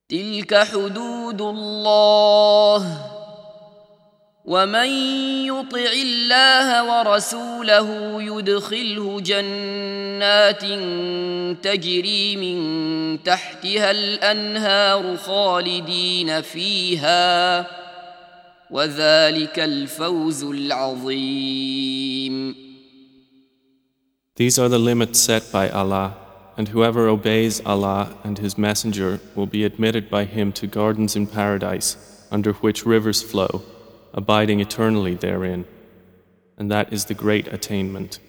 تلك حدود الله ومن يطع الله ورسوله يدخله جنات تجري من تحتها الأنهار خالدين فيها وذلك الفوز العظيم. These are the limits set by Allah, and whoever obeys Allah and His Messenger will be admitted by Him to gardens in paradise, under which rivers flow, abiding eternally therein. And that is the great attainment.